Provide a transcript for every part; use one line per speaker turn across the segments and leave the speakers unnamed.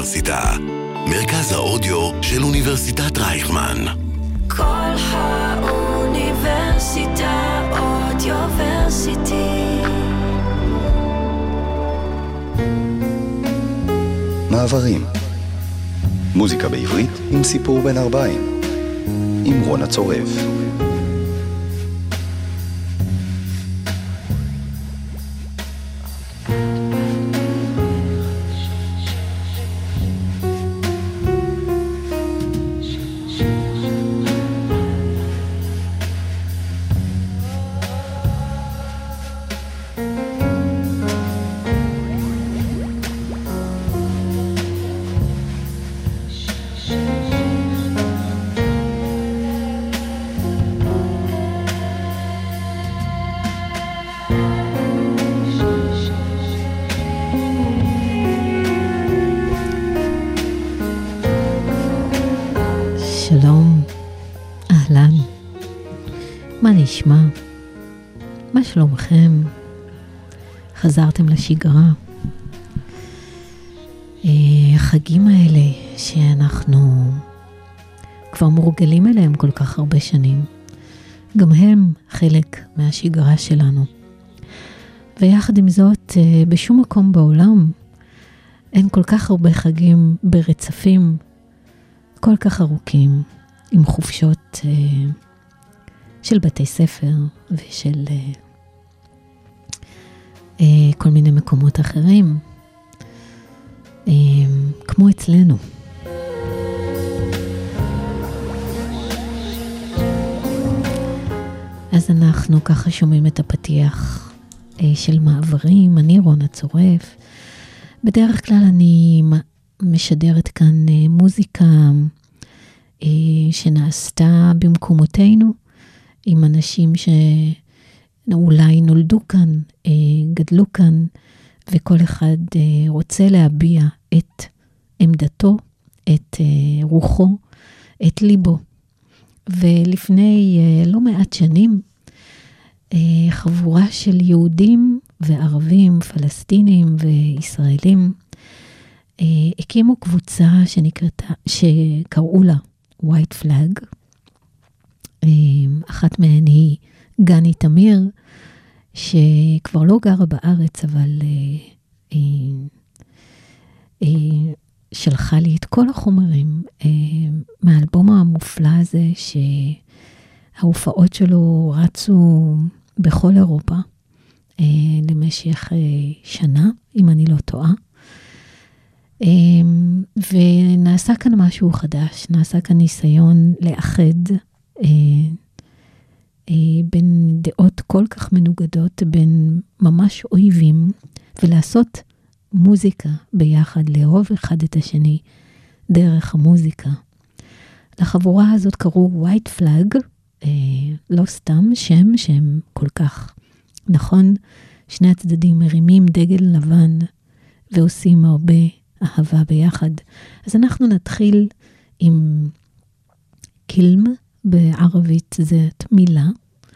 האוניברסיטה, מרכז האודיו של אוניברסיטת רייכמן.
כל האוניברסיטה אודיוורסיטי.
מעברים, מוזיקה בעברית עם סיפור בן 40, עם רונה צורף.
שלום, אהלן, מה נשמע? מה שלומכם? חזרתם לשגרה? החגים האלה שאנחנו כבר מורגלים אליהם כל כך הרבה שנים, גם הם חלק מהשגרה שלנו. ויחד עם זאת, בשום מקום בעולם אין כל כך הרבה חגים ברצפים כל כך ארוכים, עם חופשות של בתי ספר ושל כל מיני מקומות אחרים, כמו אצלנו. אז אנחנו ככה שומעים את הפתיח של מעברים. אני רונה צורף. בדרך כלל אני משדרת כאן מוזיקה שנעשתה במקומותינו, עם אנשים שאולי נולדו כאן, גדלו כאן, וכל אחד רוצה להביע את עמדתו, את רוחו, את ליבו. ולפני לא מעט שנים, חבורה של יהודים וערבים, פלסטינים וישראלים, הקימו קבוצה שקראו לה White Flag. אחת מהן היא גני תמיר, שכבר לא גרה בארץ, אבל שלחה לי את כל החומרים מהאלבום המופלא הזה, שההופעות שלו רצו בכל אירופה למשך שנה, אם אני לא טועה. ונעשה כאן משהו חדש, נעשה כאן ניסיון לאחד בין דעות כל כך מנוגדות, בין ממש אויבים, ולעשות מוזיקה ביחד, לאהוב אחד את השני דרך המוזיקה. לחבורה הזאת קראו White Flag, לא סתם שם שהם כל כך נכון, שני הצדדים מרימים דגל לבן ועושים הרבה אהבה ביחד. אז אנחנו נתחיל עם קילם, בערבית זאת מילה,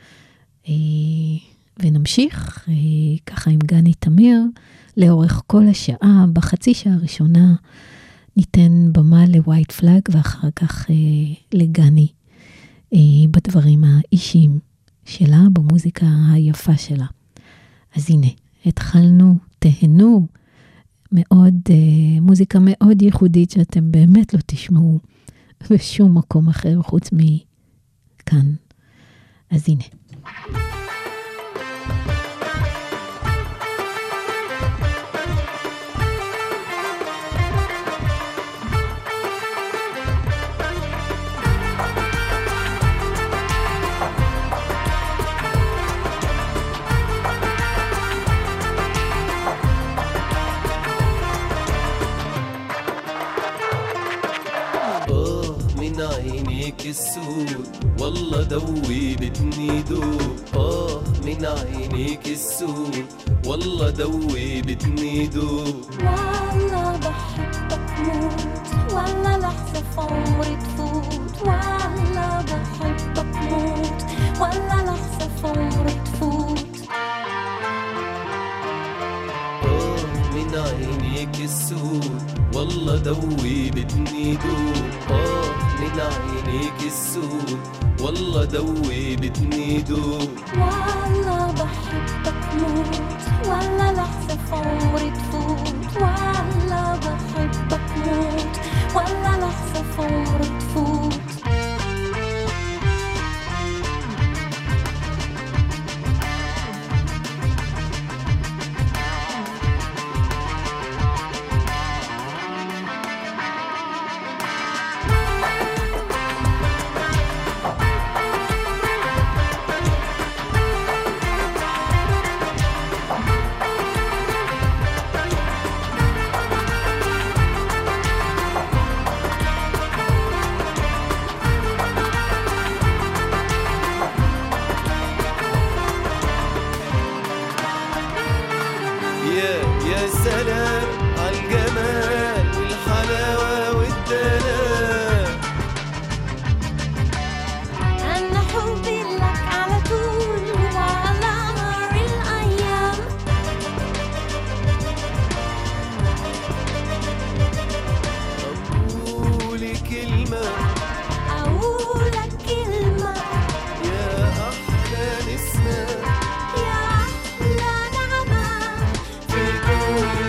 ונמשיך ככה עם גני תמיר לאורך כל השעה. בחצי שעה הראשונה ניתן במה לווייט פלאג, ואחר כך לגני בדברים האישיים שלה, במוזיקה היפה שלה. אז הנה, התחלנו, תהנו, מאוד, מוזיקה מאוד ייחודית שאתם באמת לא תשמעו בשום מקום אחר חוץ מכאן. אז הנה.
السود والله دوبتني دوب من عينيك السود والله دوبتني دوب
والله بحبك موت والله لحظة فوري تفوت والله بحبك موت والله لحظة فوري تفوت
من عينيك السود والله دوبتني دوب من عينيك السود والله دوبتني دوب
والله بحبك موت ولا لحظة في عمري تفوت والله بحبك موت ولا لحظة في عمري تفوت
يا سلام عالجمال والحلاوة والدلال
أنا حبي لك على طول وعلى مر الأيام
أقولك كلمة
أقولك كلمة
يا أحلى نسمة
يا أحلى نعمة
في كل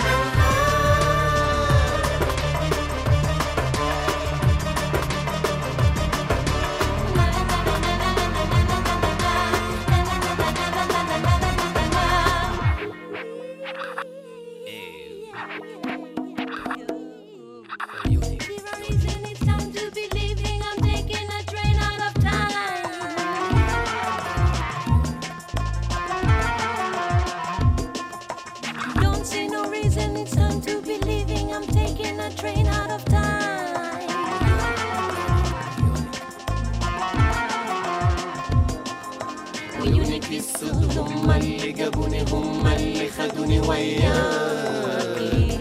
It's time to be leaving. I'm taking a train out of time. Don't see no reason. It's time to be leaving. I'm taking a train out of time.
عيونك السود هم اللي جابوني هم اللي خدوني وياك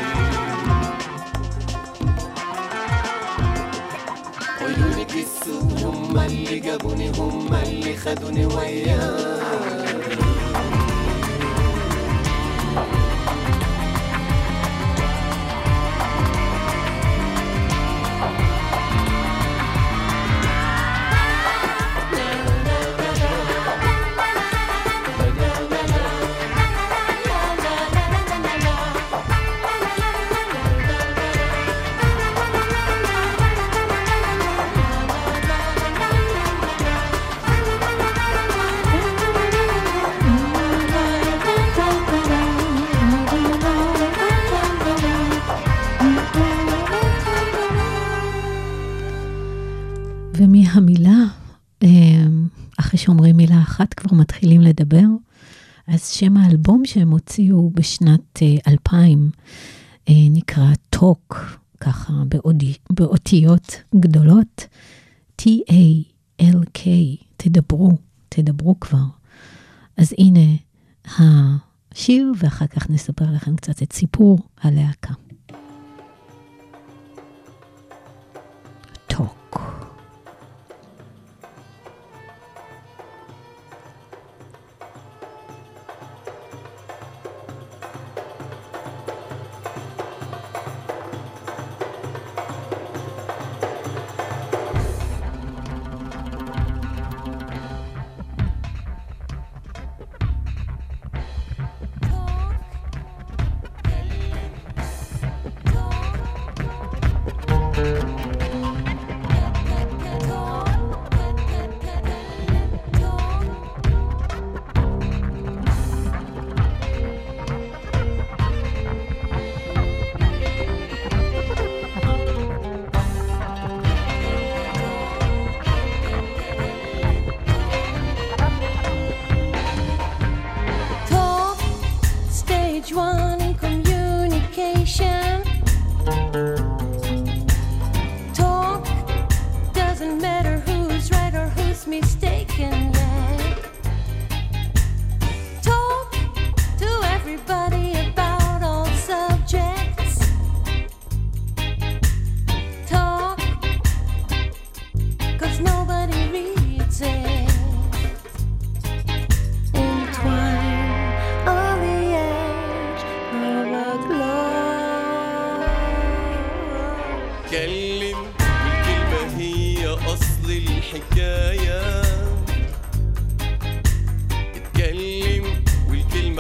عيونك السود هم اللي جابوني هم اللي خدوني وياك
ומהמילה, אחרי שאומרים מילה אחת כבר מתחילים לדבר, אז שם האלבום שהם הוציאו בשנת 2000 נקרא טוק, ככה באותיות גדולות, T-A-L-K, תדברו כבר. אז הנה השיר, ואחר כך נספר לכם קצת את סיפור הלהקה. טוק.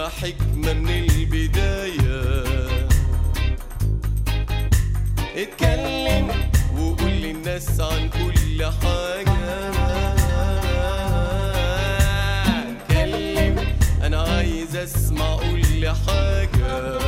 حكمة من البداية. اتكلم وقول للناس عن كل حاجة. اتكلم أنا عايز أسمع كل حاجة.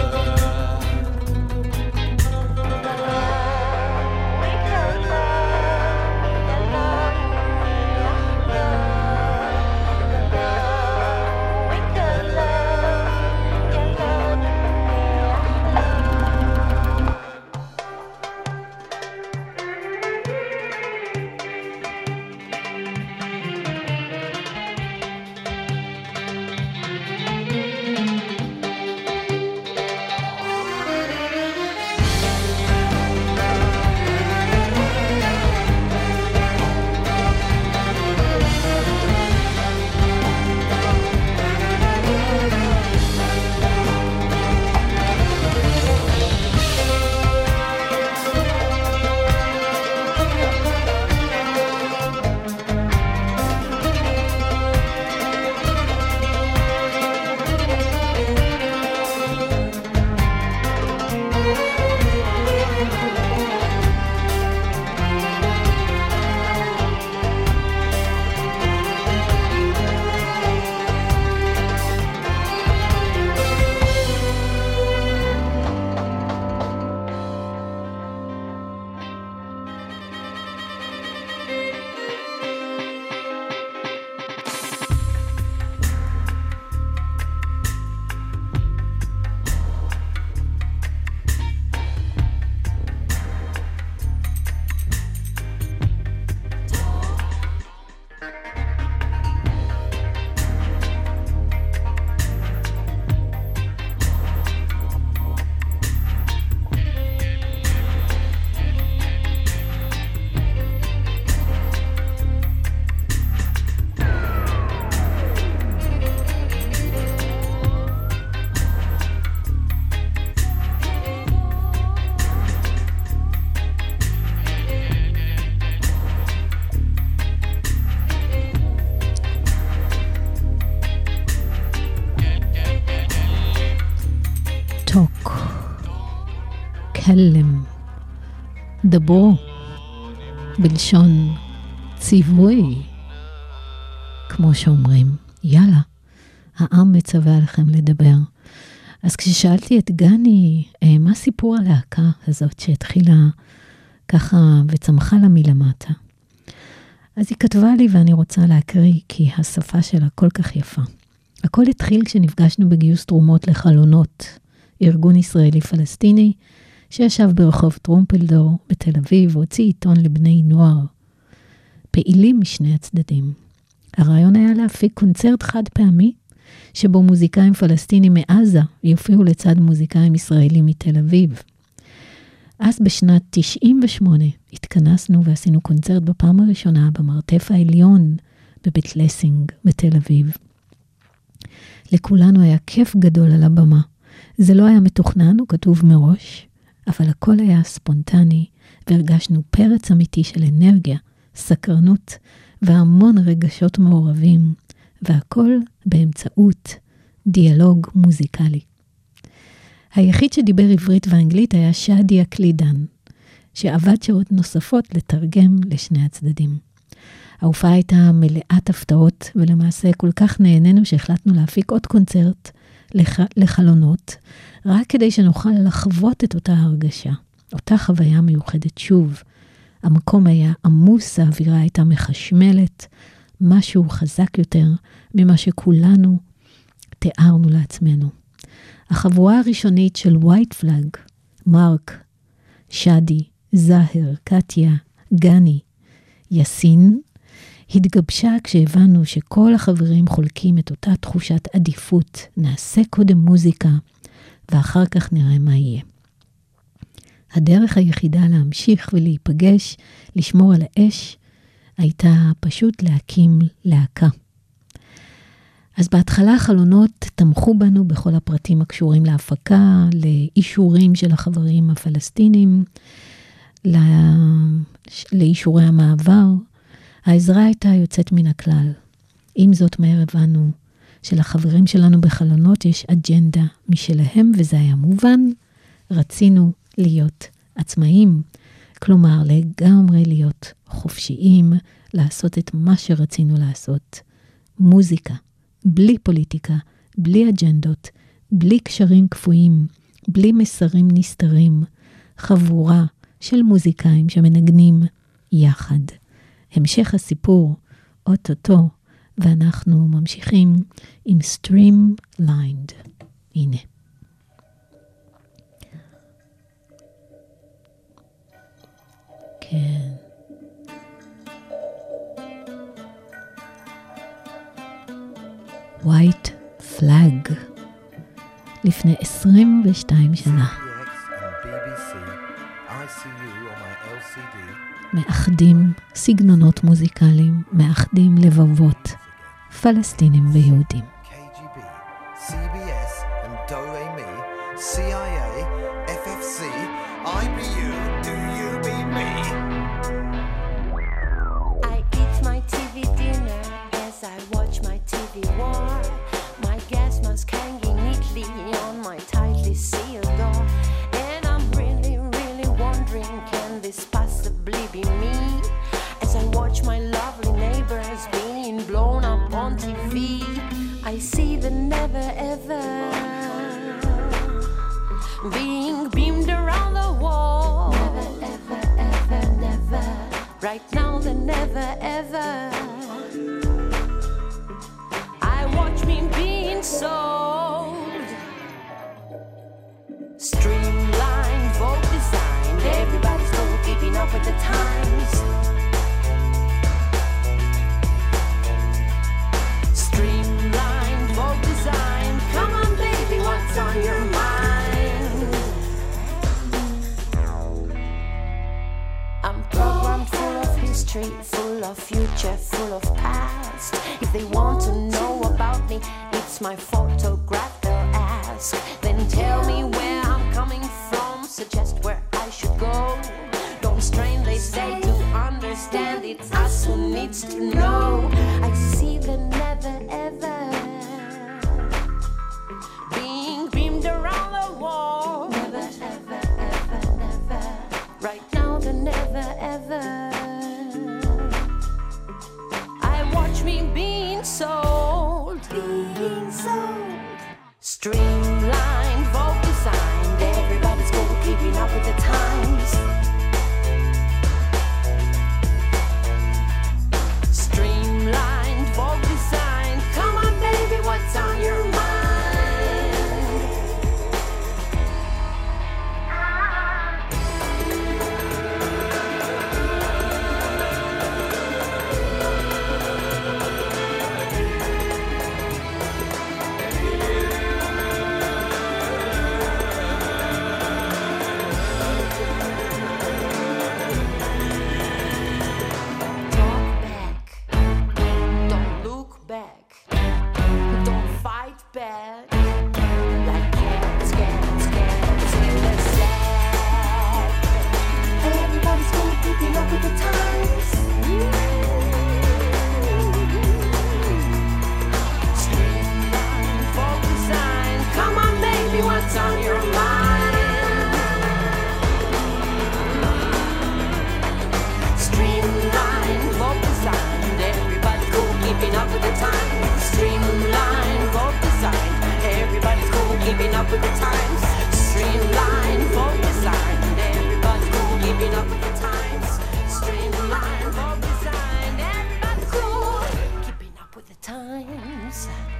תקלם, דברו, בלשון ציווי, כמו שאומרים, יאללה, העם מצווה עליכם לדבר. אז כששאלתי את גני, מה סיפור הלהקה הזאת שהתחילה ככה וצמחה לה מלמטה? אז היא כתבה לי ואני רוצה להקריא, כי השפה שלה כל כך יפה. הכל התחיל כשנפגשנו בגיוס תרומות לחלונות, ארגון ישראלי פלסטיני, שישב ברחוב טרומפלדור בתל אביב, והוציא עיתון לבני נוער, פעילים משני הצדדים. הרעיון היה להפיק קונצרט חד פעמי, שבו מוזיקאים פלסטינים מעזה יופיעו לצד מוזיקאים ישראלים מתל אביב. אז בשנת 98 התכנסנו ועשינו קונצרט בפעם הראשונה במרתף העליון בבית לסינג בתל אביב. לכולנו היה כיף גדול על הבמה. זה לא היה מתוכנן, הוא כתוב מראש, אבל הכל היה ספונטני, והרגשנו פרץ אמיתי של אנרגיה, סקרנות והמון רגשות מעורבים, והכל באמצעות דיאלוג מוזיקלי. היחיד שדיבר עברית ואנגלית היה שאדי אקלידן, שעבד שעות נוספות לתרגם לשני הצדדים. ההופעה הייתה מלאת הפתעות, ולמעשה כל כך נהנינו שהחלטנו להפיק עוד קונצרט לחלונות, רק כדי שנוכל לחוות את אותה הרגשה, אותה חוויה מיוחדת שוב. המקום היה עמוס, האווירה הייתה מחשמלת, משהו חזק יותר ממה שכולנו תיארנו לעצמנו. החבורה הראשונית של ווייט פלאג, מרק, שדי, זהר, קטיה, גני, יסין, התגבשה כשהבנו שכל החברים חולקים את אותה תחושת עדיפות, נעשה קודם מוזיקה, ואחר כך נראה מה יהיה. הדרך היחידה להמשיך ולהיפגש, לשמור על האש, הייתה פשוט להקים להקה. אז בהתחלה החלונות תמכו בנו בכל הפרטים הקשורים להפקה, לאישורים של החברים הפלסטינים, לאישורי המעבר. העזרה הייתה יוצאת מן הכלל. עם זאת מהר הבנו שלחברים שלנו בחלונות יש אג'נדה משלהם, וזה היה מובן. רצינו להיות עצמאים, כלומר לגמרי להיות חופשיים, לעשות את מה שרצינו לעשות. מוזיקה, בלי פוליטיקה, בלי אג'נדות, בלי קשרים קפואים, בלי מסרים נסתרים, חבורה של מוזיקאים שמנגנים יחד. המשך הסיפור, אוטוטו, ואנחנו ממשיכים עם Streamlined. הנה. כן. White Flag. לפני 22 שנה. מאחדים סגנונות מוזיקליים, מאחדים לבבות, פלסטינים ויהודים.
KGB, CBS and Do-Re-Mi, CIA, FFC, IBU, do you be me?
I eat my TV dinner as I watch my TV war. My gas mask hanging neatly on my tightly sealed door. And I'm really, really wondering, can this possibly be me? As I watch my lovely neighbors being blown up on TV, I see the never ever being beamed around the wall. Never ever ever never. Right now the never ever. I watch me being sold. Streamlined, Vogue designed. Everybody's still keeping up with the times. Streamlined, Vogue designed. Come on baby, what's on your mind? I'm programmed full of history, full of future, full of past. If they want to know about me, it's my photograph they'll ask. Then tell me where I'm coming from, suggest where I should go. Don't strain, they say, to understand. It's us who needs to know. I see the never ever being beamed around the wall. Never ever ever never. Right now the never ever. I watch me being sold. Being sold. Streamlined, Vogue designed. Everybody's cool, keeping up with the times. Streamlined, Vogue designed. Come on baby, what's on your mind? Back. Like cats in the sack. Everybody's still keeping up with the times. Streamlined, Vogue designed. Come on baby, what's on your mind? Streamlined, Vogue designed. Everybody's cool, keeping up with the times. Streamlined, Vogue designed. Everybody's cool, keeping up with the times. Streamlined, Vogue designed. Everybody's cool, keeping up with the times. Streamlined, Vogue designed. Everybody's cool, keeping up with the times.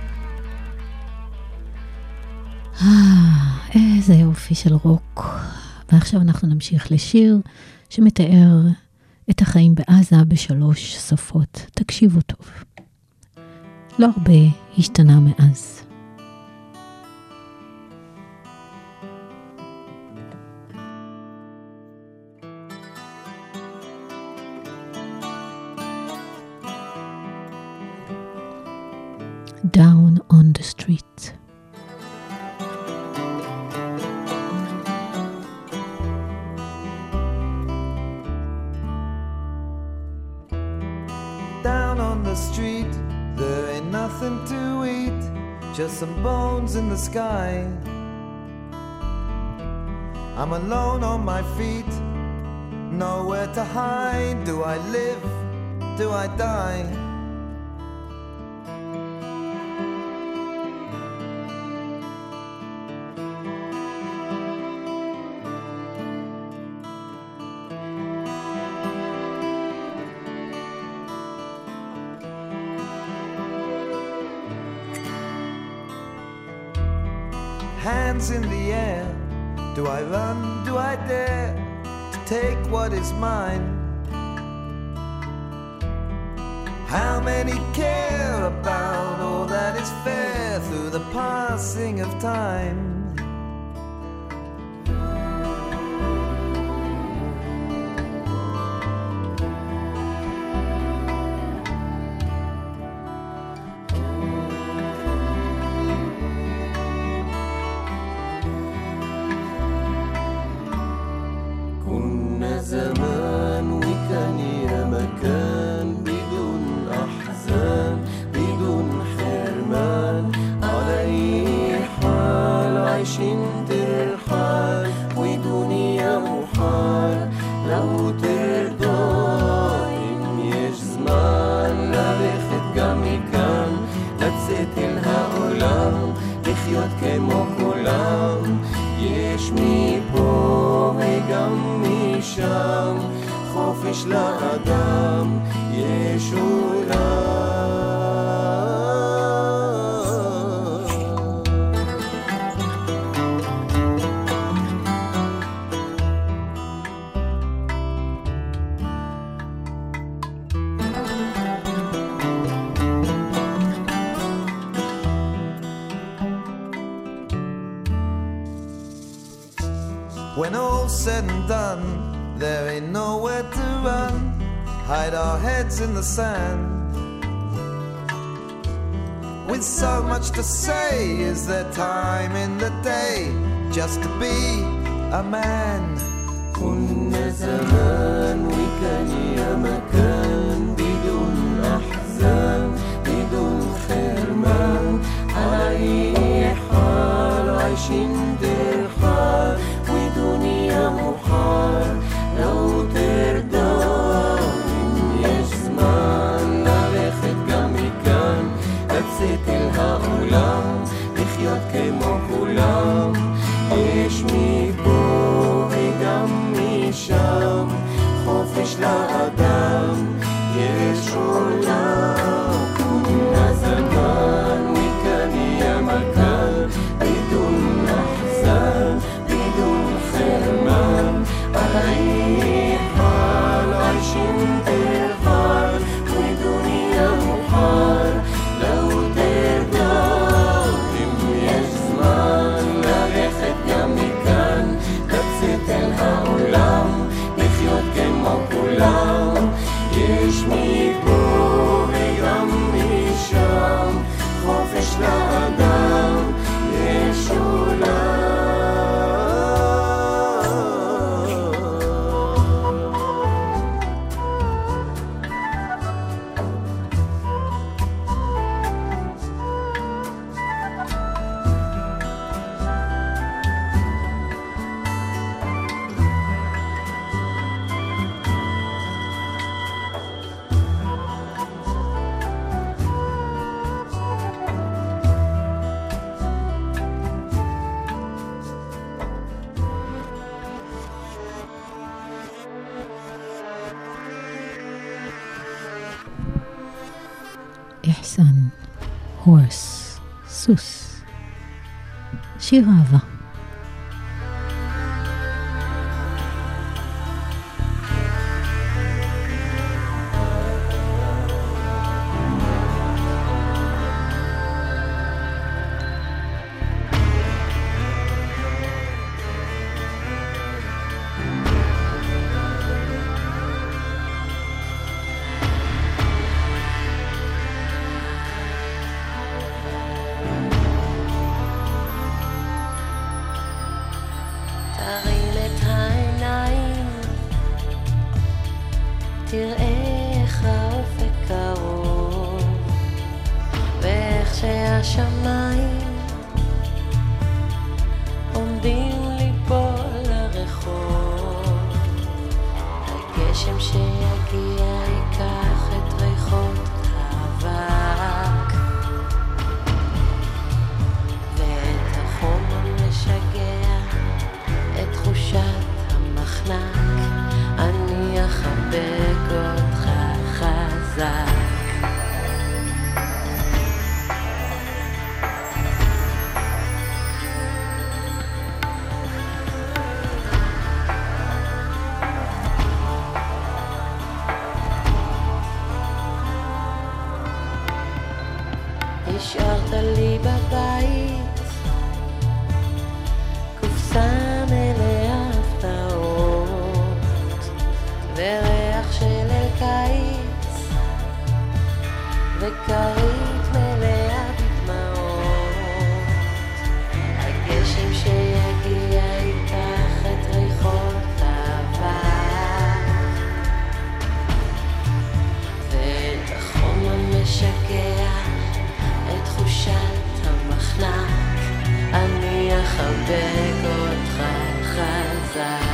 איזה יופי של רוק. ועכשיו אנחנו נמשיך לשיר שמתאר את החיים בעזה בשלוש שפות. תקשיבו טוב. לא הרבה השתנה מאז. Down on the street.
Down on the street, there ain't nothing to eat.
just some bones in the sky. I'm alone on my feet, nowhere to hide. Do I live? Do I die? Hands in the air, do I run, do I dare to take what is mine? How many care about all that is fair through the passing of time?
زمان وكان يا مكان بدون أحزان بدون حرمان على أي حال عايشين ترحال ودنيا محال لو ترضى إن يجزمان لا بخد قامي كان لبست الهؤلاء לחיות כמו כולם יש מפה וגם משם חופש לאדם יש עולם.
When all's said and done, there ain't nowhere to run. Hide our heads in the sand. With so much to say, is there time in the day just to be a man?
كنا زمان وكان يا مكان بدون أحزان بدون حرمان على أي حال عايشين ترحال ودنيا محال لو ترضى إن يزمان للخد גם מכאן לצאת אל העולם לחיות כמו כולם יש מפה וגם משם חופש לאדם יש עולם كنا زمان وكان يا مكان بدون أحزان بدون حرمان على أي حال عايشين ترحال ودنيا محال لو ترضى אם יש זמן ללכת גם מכאן לצאת אל העולם לחיות כמו כולם יש מפה וגם משם חופש לאדם יש עולם.
איחסן, הורס, סוס, שיר אהבה.
שהשמיים עומדים ליפול לרחוב, הגשם שיגיע ייקח את ריחות האבק ואת החום המשגע, את תחושת המחנק, אני אחבק אותך חזק. השארת לי בבית קופסה מלאה הפתעות וריח של אל קיץ וכרית מלאה בדמעות, הגשם שיגיע ייקח את ריחות האבק ואת החום המשגע, את תחושת המחנק, אני אחבק אותך חזק.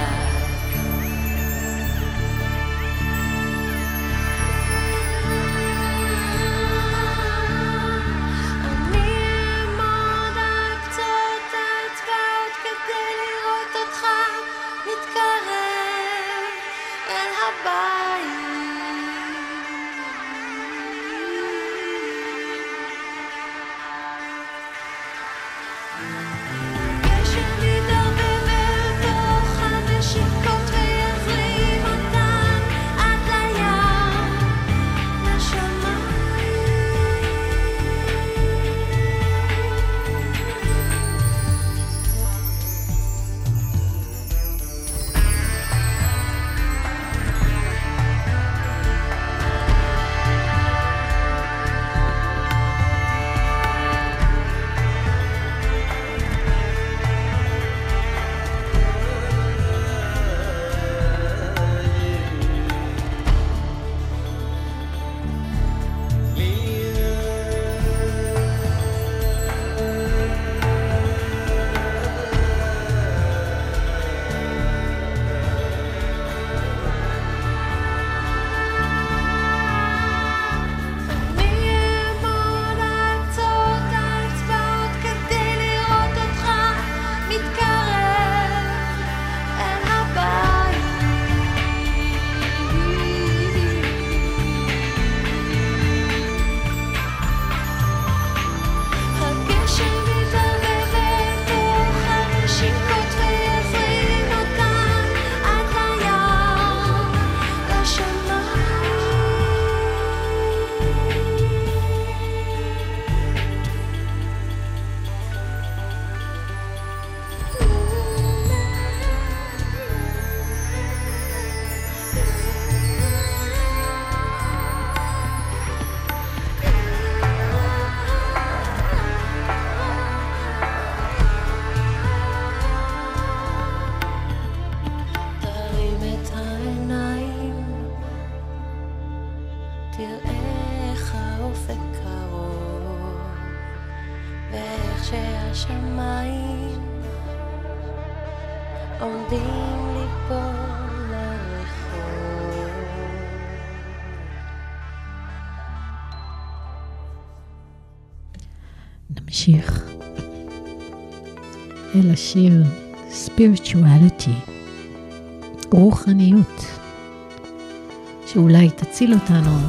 שהשמיים עומדים ליפול לרחוב.
נמשיך אל השיר Spirituality, רוחניות, שאולי תציל אותנו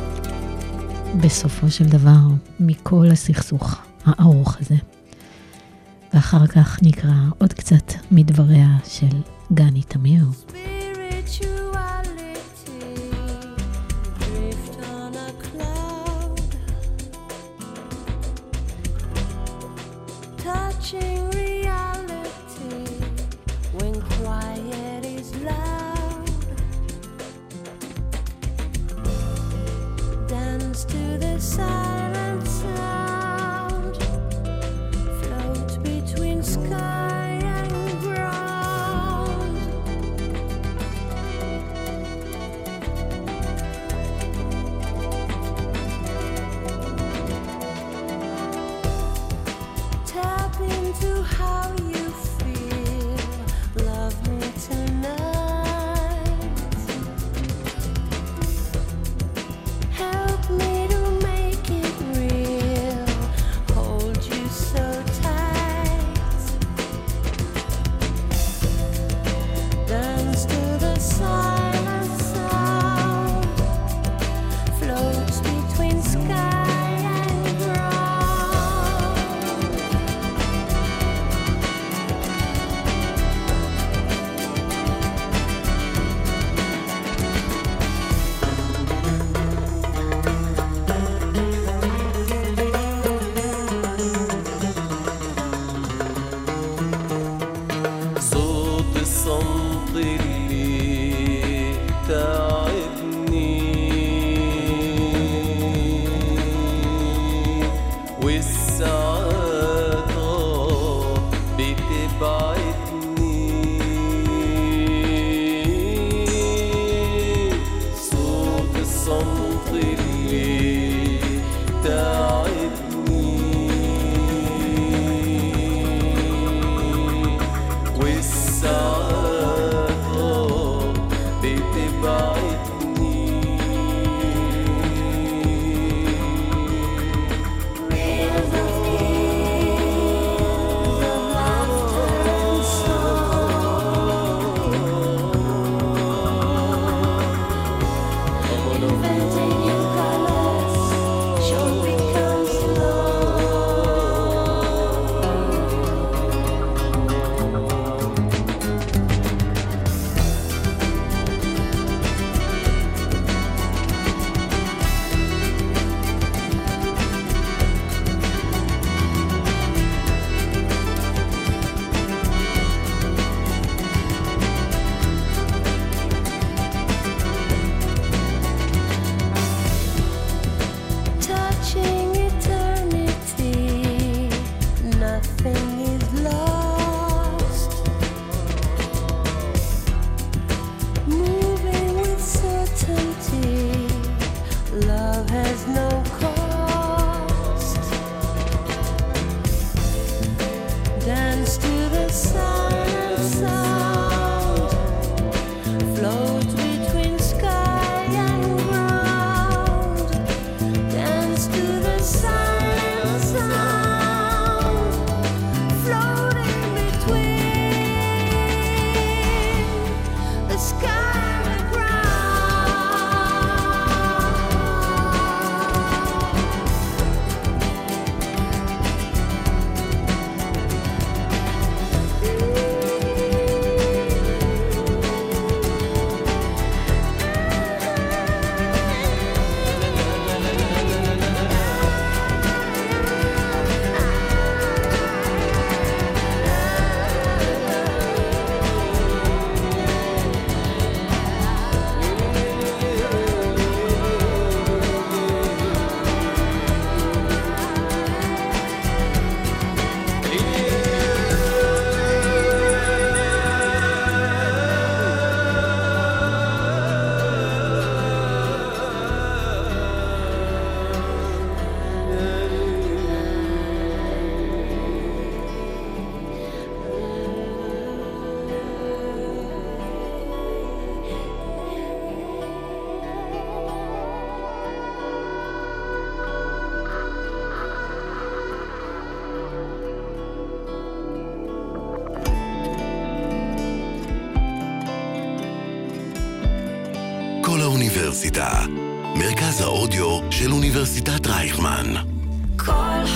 בסופו של דבר מכל הסכסוך הארוך הזה. ואחר כך נקרא עוד קצת מדבריה של גני תמיר.
כל האוניברסיטה, מרכז האודיו של אוניברסיטת רייכמן.
כל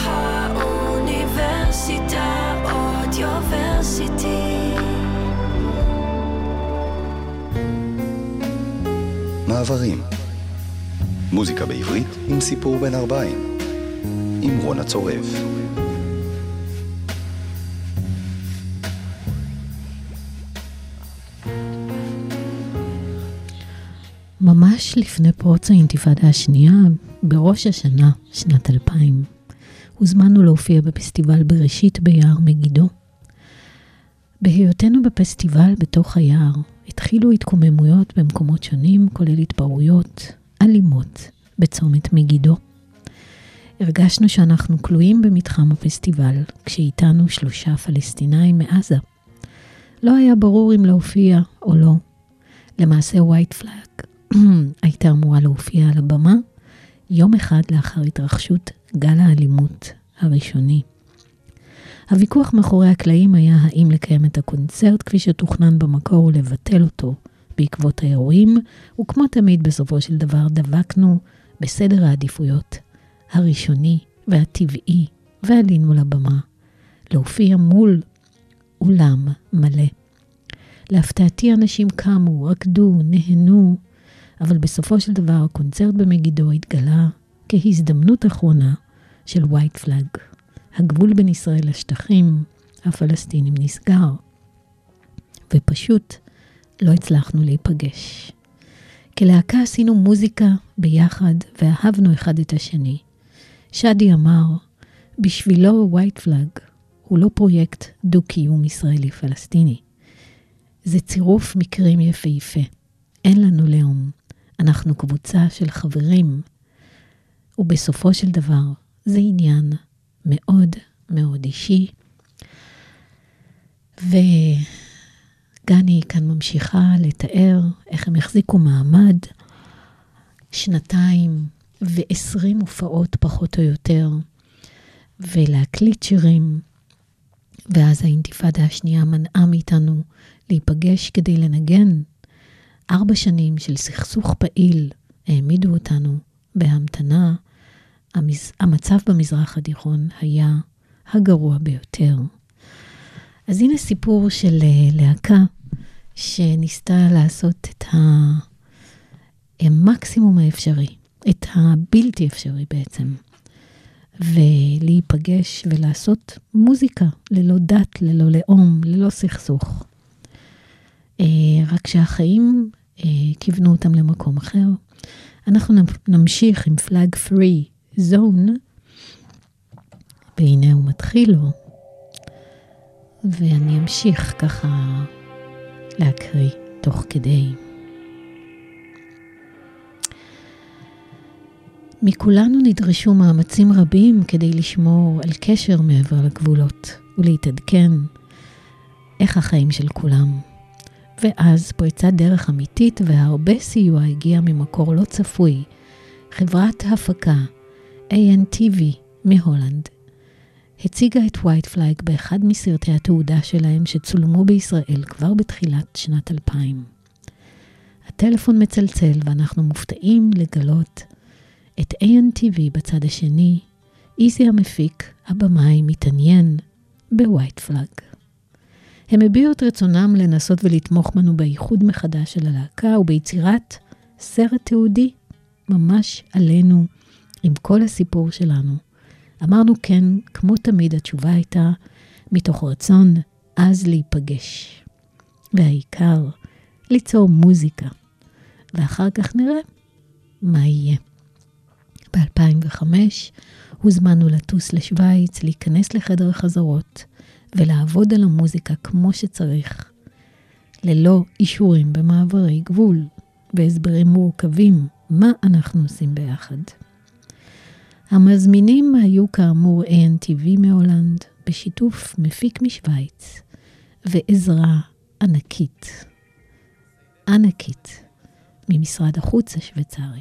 האוניברסיטה אודיוורסיטי.
מעברים. מוזיקה בעברית עם סיפור בן 40. עם רונה צורף.
ממש לפני פרוץ האינתיפאדה השנייה, בראש השנה, שנת 2000, הוזמנו להופיע בפסטיבל בראשית ביער מגידו. בהיותנו בפסטיבל בתוך היער, התחילו התקוממויות במקומות שונים, כולל התפרעויות אלימות בצומת מגידו. הרגשנו שאנחנו כלואים במתחם הפסטיבל, כשאיתנו 3 פלסטינאים מעזה. לא היה ברור אם להופיע או לא. למעשה ווייט פלאג הייתה אמורה להופיע על הבמה יום אחד לאחר התרחשות גל האלימות הראשוני. הוויכוח מאחורי הקלעים היה האם לקיים את הקונצרט כפי שתוכנן במקור ולבטל אותו בעקבות האירועים, וכמו תמיד בסופו של דבר דבקנו בסדר העדיפויות הראשוני והטבעי, ועלינו לבמה להופיע מול אולם מלא. להפתעתי אנשים קמו, רקדו, נהנו, אבל בסופו של דבר הקונצרט במגידו התגלה כהזדמנות אחרונה של ווייט פלאג. הגבול בין ישראל לשטחים הפלסטינים נסגר, ופשוט לא הצלחנו להיפגש. כלהקה עשינו מוזיקה ביחד ואהבנו אחד את השני. שדי אמר, בשבילו ווייט פלאג הוא לא פרויקט דו-קיום ישראלי-פלסטיני. זה צירוף מקרים יפהפה. אין לנו לאום. אנחנו קבוצה של חברים. ובסופו של דבר זה עניין מאוד מאוד אישי. וגני כאן ממשיכה לתאר איך הם החזיקו מעמד 220 הופעות פחות או יותר, ולהקליט שירים, ואז האינתיפאדה השנייה מנעה מאיתנו להיפגש כדי לנגן. 4 שנים של סכסוך פעיל העמידו אותנו בהמתנה. המצב במזרח התיכון היה הגרוע ביותר. אז הנה סיפור של להקה שניסתה לעשות את המקסימום האפשרי, את הבלתי אפשרי בעצם, ולהיפגש ולעשות מוזיקה ללא דת, ללא לאום, ללא סכסוך. רק שהחיים כיוונו אותם למקום אחר. אנחנו נמשיך עם פלאג פרי זון, והנה הוא מתחיל לו, ואני אמשיך ככה להקריא תוך כדי. מכולנו נדרשו מאמצים רבים כדי לשמור על קשר מעבר לגבולות ולהתעדכן איך החיים של כולם. ואז פריצת דרך אמיתית והרבה סיוע הגיע ממקור לא צפוי. חברת ההפקה ANTV מהולנד הציגה את ווייט פלאג באחד מסרטי התעודה שלהם שצולמו בישראל כבר בתחילת שנת 2000. הטלפון מצלצל ואנחנו מופתעים לגלות את ANTV בצד השני. איזי המפיק, הבמאי, מתעניין בווייט פלאג. הם הביעו את רצונם לנסות ולתמוך בנו בייחוד מחדש של הלהקה וביצירת סרט תיעודי ממש עלינו עם כל הסיפור שלנו. אמרנו כן, כמו תמיד התשובה הייתה מתוך רצון אז להיפגש. והעיקר ליצור מוזיקה. ואחר כך נראה מה יהיה. ב-2005 הוזמנו לטוס לשוויץ, להיכנס לחדר החזרות ולעבוד על המוזיקה כמו שצריך, ללא אישורים במעברי גבול והסברים מורכבים מה אנחנו עושים ביחד. המזמינים היו כאמור ANTV מהולנד, בשיתוף מפיק משוויץ ועזרה ענקית ממשרד החוץ השוויצרי.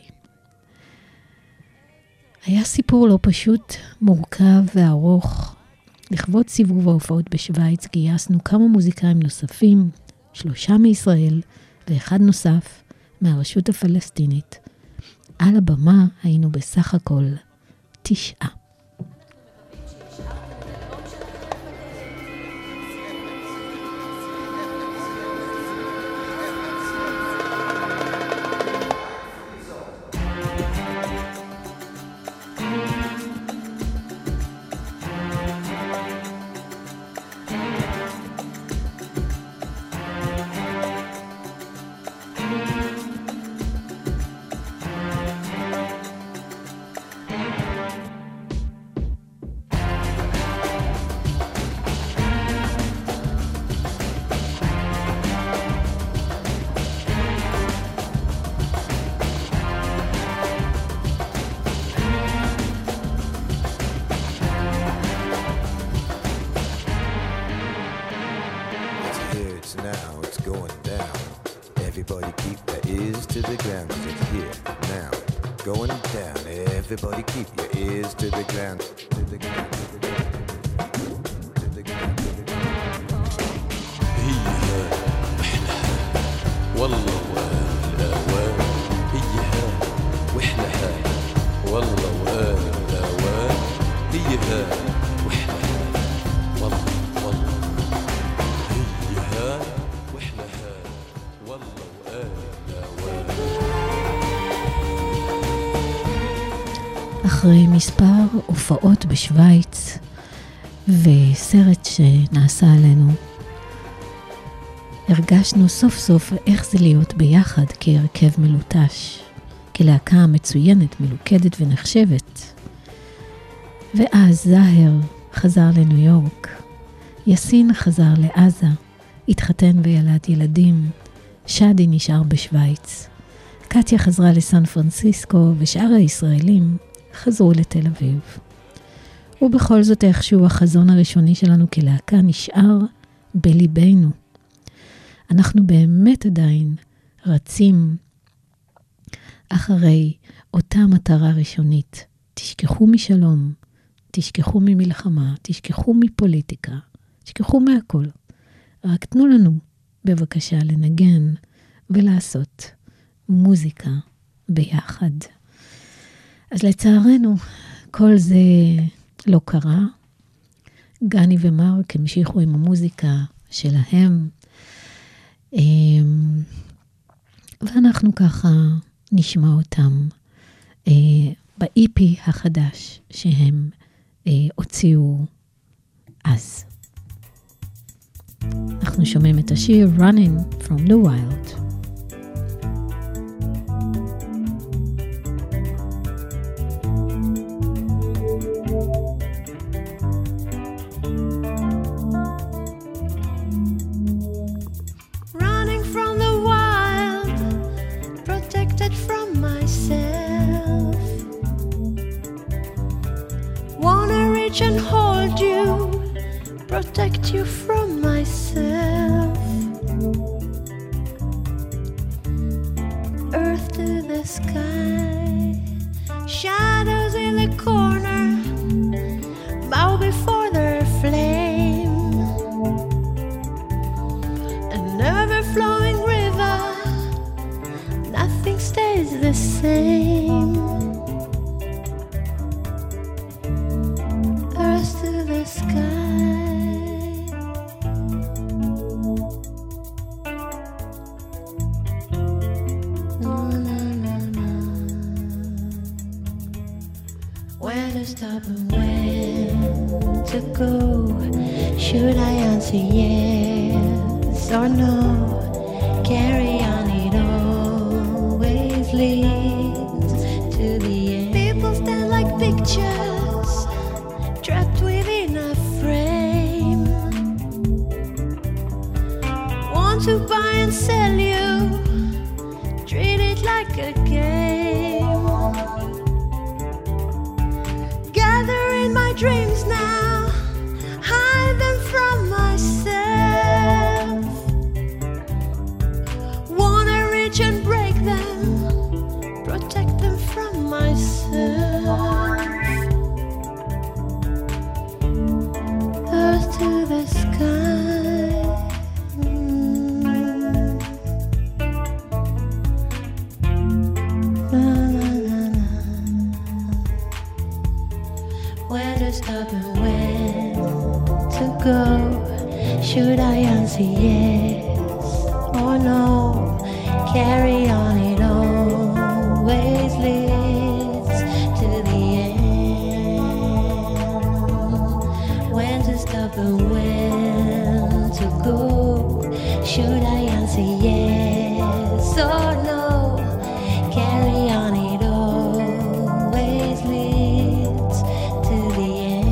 היה סיפור לא פשוט, מורכב וארוך. לכבוד סיבוב ההופעות בשוויץ גייסנו כמה מוזיקאים נוספים, 3 מישראל ואחד נוסף מהרשות הפלסטינית. על הבמה היינו בסך הכל 9.
Everybody keep your ears to the ground, to the ground, to the ground, to the ground, to the ground.
هيها وحلها والله والأوان هيها وحلها والله والأوان هيها وحلها والله هيها وحلها والله والأوان.
אחרי מספר הופעות בשוויץ וסרט שנעשה עלינו, הרגשנו סוף סוף איך זה להיות ביחד כהרכב מלוטש, כלהקה מצוינת, מלוכדת ונחשבת. ואז זהר חזר לניו יורק, יסין חזר לעזה, התחתן וילד ילדים, שדי נשאר בשוויץ, קטיה חזרה לסן פרנסיסקו, ושאר הישראלים חזרו לתל אביב. ובכל זאת איכשהו החזון הראשוני שלנו כלהקה נשאר בליבנו. אנחנו באמת עדיין רצים אחרי אותה מטרה ראשונית. תשכחו משלום, תשכחו ממלחמה, תשכחו מפוליטיקה, תשכחו מהכל. רק תנו לנו בבקשה לנגן ולעשות מוזיקה ביחד. אז לצערנו כל זה לא קרה. גני ומרק המשיכו עם המוזיקה שלהם, ואנחנו ככה נשמע אותם ב-EP החדש שהם הוציאו אז. אנחנו שומעים את השיר Running from the Wild.
And hold you, protect you from myself. Earth to the sky, shadows in the corner, bow before their flame. An ever-flowing river, nothing stays the same. Stop and when to go? Should I answer yes or no? Carry on, it always leads to the end. People stand like pictures trapped within a frame. Want to buy and sell you, treat it like a game. My dreams now, hide them from myself. Wanna reach and break them, protect them from myself. Earth to the sky. Where to stop and when to go? Should I answer yes or no? Carry on, it always leads to the end. When to stop and when to go? Should I answer yes or no? Carry on, it always leads to the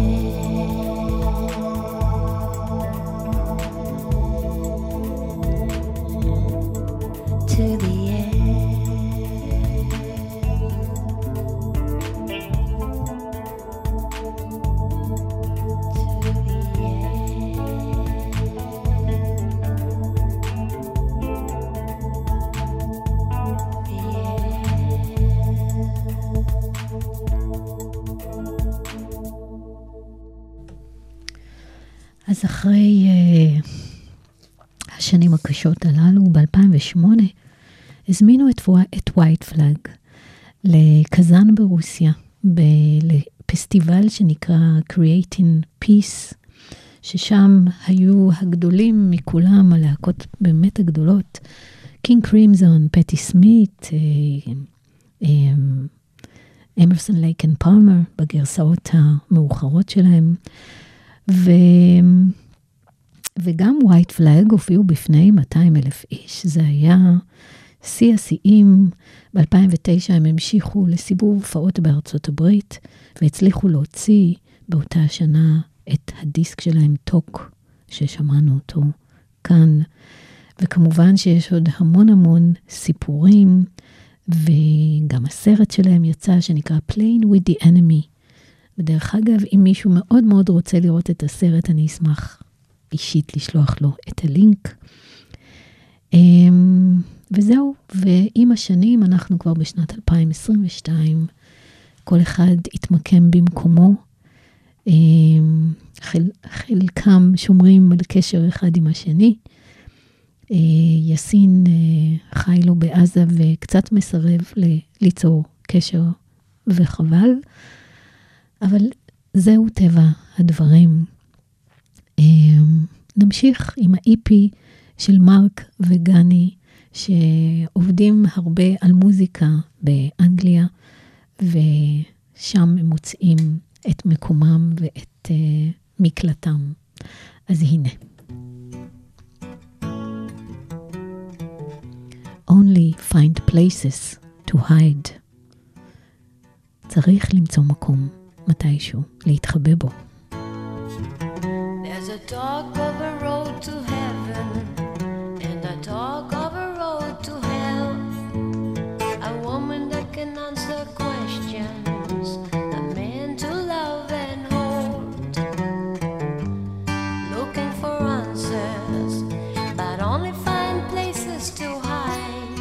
אז אחרי השנים הקשות הללו, ב-2008, הזמינו את ווייט פלאג לקזאן ברוסיה, לפסטיבל שנקרא Creating Peace, ששם היו הגדולים מכולם, הלהקות באמת הגדולות, קינג קרימזון, פטי סמית, אמרסון לייק אנד פלמר, בגרסאות המאוחרות שלהם, וגם ווייט פלאג הופיעו בפני 200,000 איש. זה היה שיא השיאים. ב-2009 הם המשיכו לסיבוב הופעות בארצות הברית, והצליחו להוציא באותה השנה את הדיסק שלהם טוק, ששמענו אותו כאן, וכמובן שיש עוד המון סיפורים, וגם הסרט שלהם יצא שנקרא Playing with the Enemy. ודרך אגב, אם מישהו מאוד מאוד רוצה לראות את הסרט, אני אשמח אישית לשלוח לו את הלינק. וזהו, ועם השנים אנחנו כבר בשנת 2022, כל אחד התמקם במקומו, חלקם שומרים על קשר אחד עם השני, יסין חי לו בעזה וקצת מסרב ליצור קשר וחבל, אבל זהו טבע הדברים. נמשיך עם ה-EP של מרק וגני, שעובדים הרבה על מוזיקה באנגליה, ושם הם מוצאים את מקומם ואת מקלטם. אז הנה. Only find places to hide. צריך למצוא מקום מתישהו להתחבא בו.
There's a talk of a road to heaven and a talk of a road to hell. A woman that can answer questions, a man to love and hold. Looking for answers, but only find places to hide.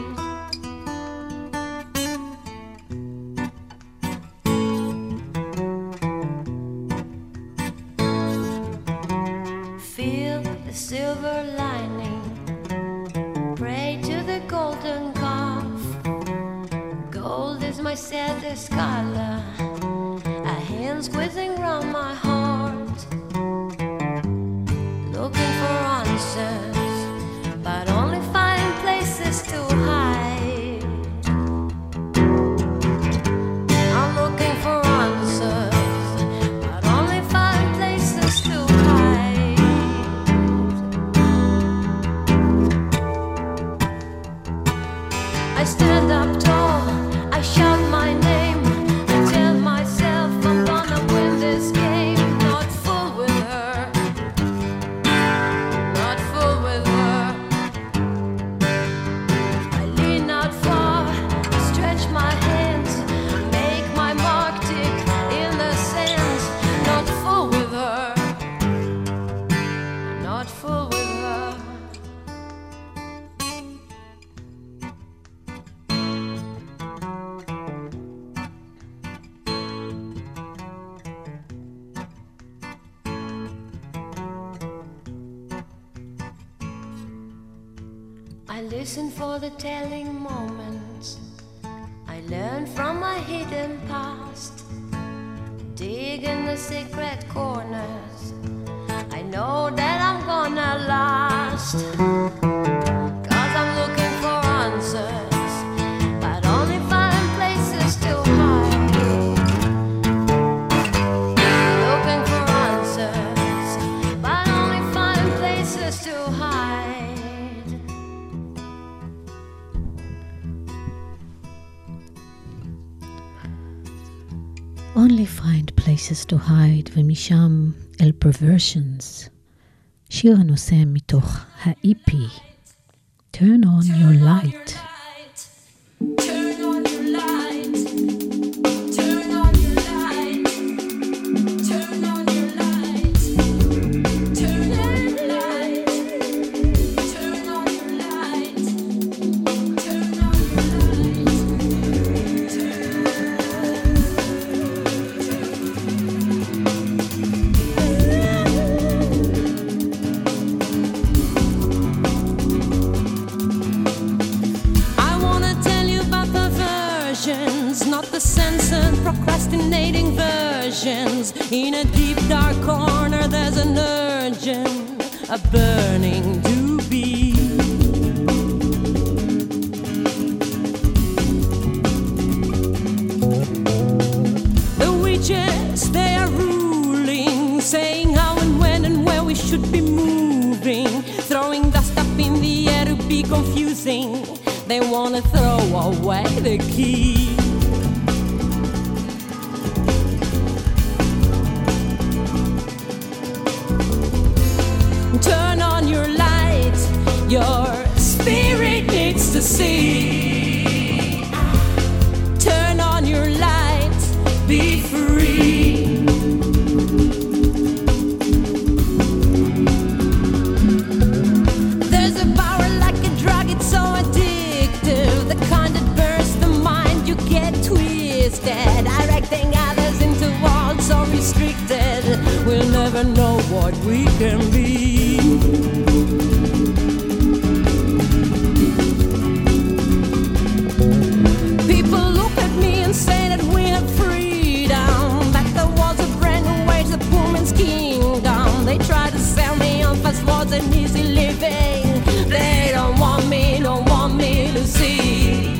Feel the silver lining, pray to the golden calf. Gold is my saddest color, a hand squeezing round my heart. Looking for answers, but only find places to hide. I'm looking for answers, but only find places to hide. I stand up tall, I shout my name, I tell myself I'm gonna win this game. Not fool with her, not fool with her. I lean out far, stretch my hands, make my mark tick in the sands. Not fool with her, not fool with her. I listen for the telling moments, I learn from my hidden past, dig in the secret corners, I know that I'm gonna last. 'Cause I'm looking for answers, but only find places to hide. Looking for answers, but only find places to hide.
Only find places to hide, ומשם אל perversions. שיר הנושא מתוך ה-EP. Turn on your light.
Turn on your light. Turn on your light. Turn on your light. Turn on your light. Turn on your light. Turn on
I wanna tell you about perversions, not the censored, procrastinating versions. In a deep dark corner there's an urgent, a burning to be. The witches, they are ruling, saying how and when and where we should be moving, throwing dust up in the air to be confusing. They wanna throw away the key. to see. Turn on your light, be free. There's a power like a drug, it's so addictive, the kind that burns the mind, you get twisted, directing others into worlds so restricted. We'll never know what we can be. People look at me and say that we have freedom, that the walls of brand new wage the poor man's kingdom. They try to sell me on fast words and easy living. They don't want me to see.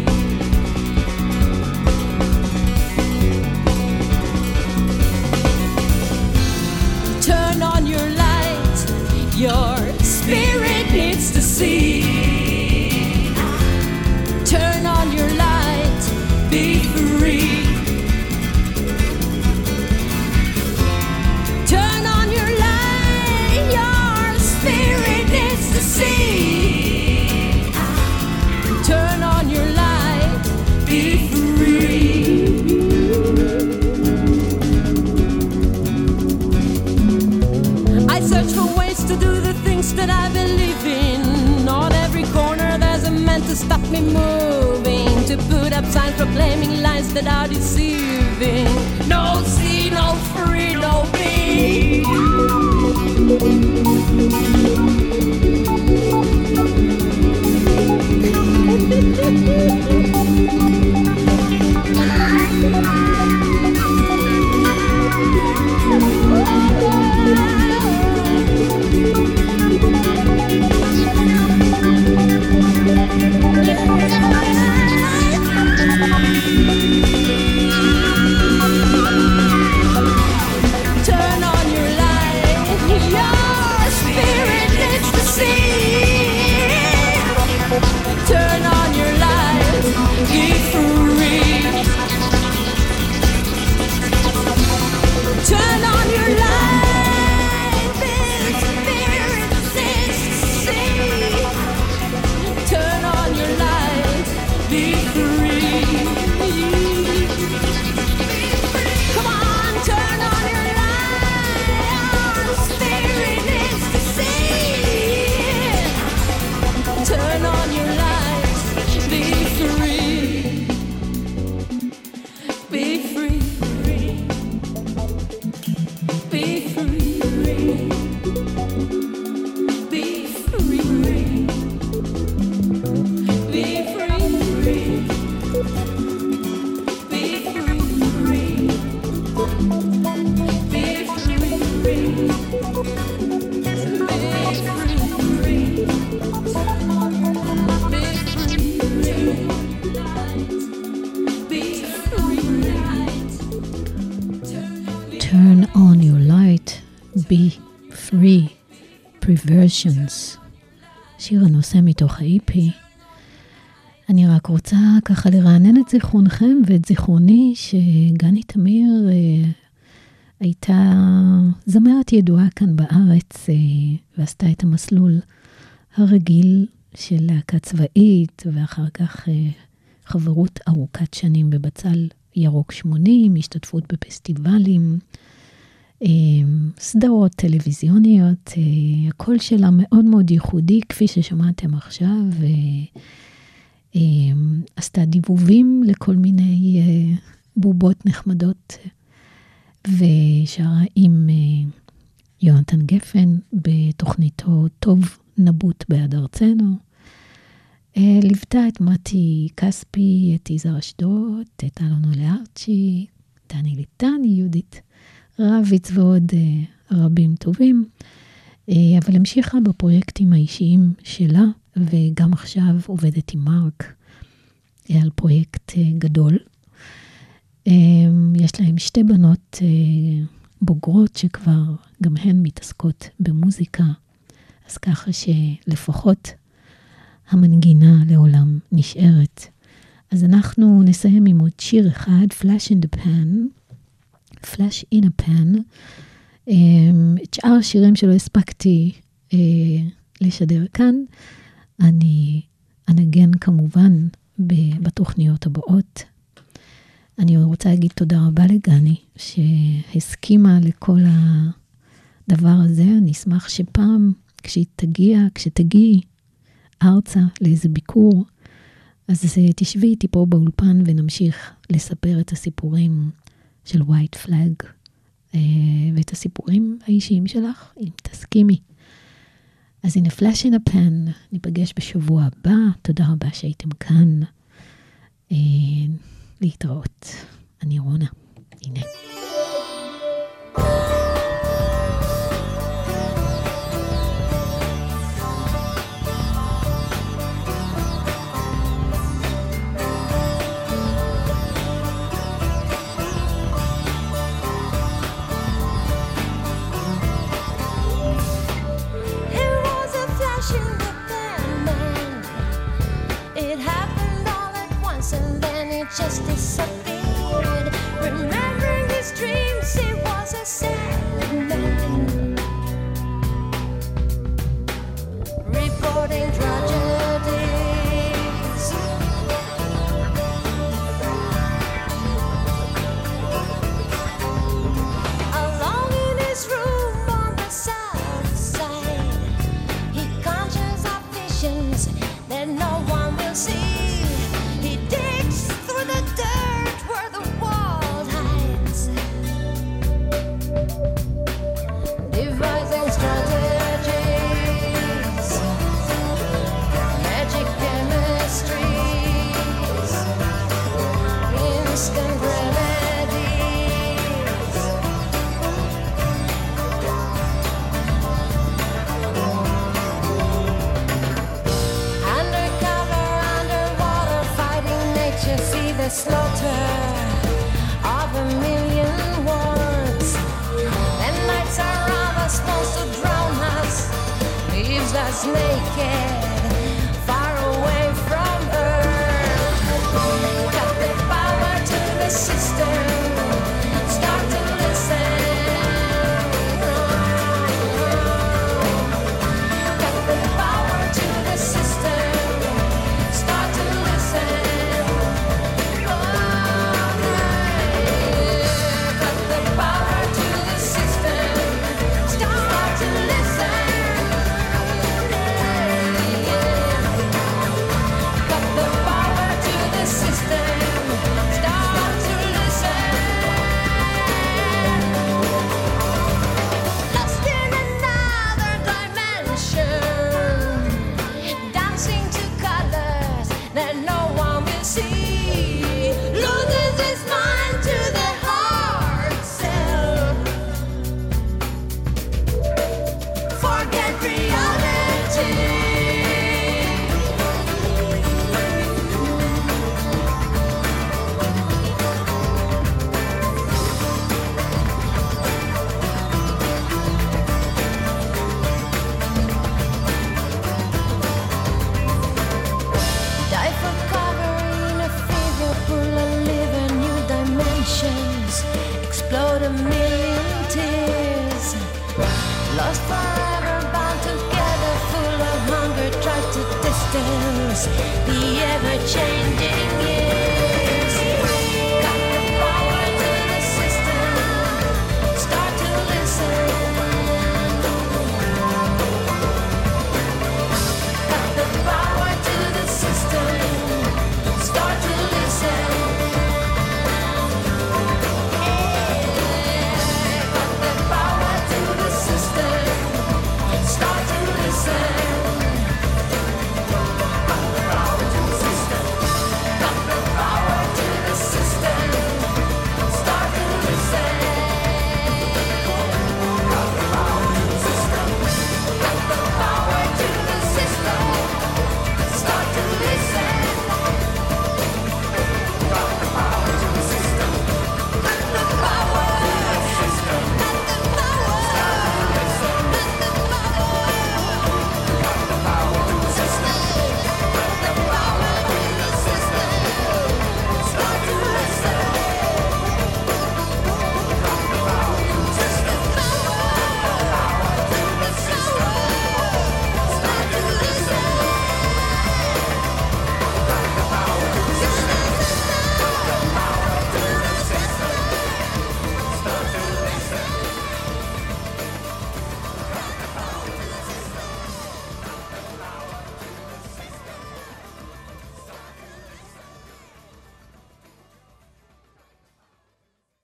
Turn on your light, your spirit needs to see. Turn on your light, be free. Turn on your light, your spirit needs to see. Turn on your light, be free. I search for ways to do the things that I believe in. On every corner there's a man to stop me moving, to put up signs proclaiming lies that are deceiving. No see, no free, no be. Turn on your light, your spirit needs to see. Turn on your light, be free. Turn on your light, the spirit needs to see. Turn on your light, be free. Come on, turn on your light, your spirit needs to see. Turn on your light, be free. Be free. Be free. Be free. Be free. Be free.
Turn on your light, be free, Perversions, שיר הנושא מתוך ה-EP. אני רק רוצה ככה לרענן את זיכרונכם ואת זיכרוני שגני תמיר הייתה זמרת ידועה כאן בארץ ועשתה את המסלול הרגיל של להקה צבאית ואחר כך חברות ארוכת שנים בבצל ירוק 80, השתתפות בפסטיבלים, סדרות טלוויזיוניות, הקול שלה מאוד מאוד ייחודי כפי ששמעתם עכשיו, עשתה דיבובים לכל מיני בובות נחמדות, ושרה עם יונתן גפן בתוכניתו טוב נבוט בעד ארצנו, ליוותה את מתי כספי, את יזהר אשדוד, את אלונו לארצ'י, דני ליטני, יהודית רביץ ועוד רבים טובים, אבל המשיכה בפרויקטים האישיים שלה, וגם עכשיו עובדת עם מרק על פרויקט גדול. יש להם שתי בנות בוגרות שכבר גם הן מתעסקות במוזיקה, אז ככה שלפחות המנגינה לעולם נשארת. אז אנחנו נסיים עם עוד שיר אחד, Flash in the Pan, Flash in a Pan. את שאר השירים שלא הספקתי לשדר כאן, אני אנגן כמובן בתוכניות הבאות. אני רוצה להגיד תודה רבה לגני, שהסכימה לכל הדבר הזה. אני אשמח שפעם, כשתגיעי ארצה לאיזה ביקור, אז תשבי איתי פה באולפן ונמשיך לספר את הסיפורים של ווייט פלאג, ואת הסיפורים האישיים שלך, אם תסכימי. אז הנה פלאש אין הפן, ניפגש בשבוע הבא. תודה רבה שהייתם כאן. להתראות. אני רונה. הנה.
Just disappeared. Remembering his dreams, he was a sad man. Reporting tragedies. Alone in his room on the south side, he conjures up visions that no one will see. The dirt where the world hides, devising strategies, magic chemistries, instant remedies. Undercover, underwater, fighting nature, see the slaughter of a million words. And nights around us wants to drown us, leaves us naked, far away from Earth. Got the power to the system, start to listen. Got the power to the system, start to listen. Forget reality.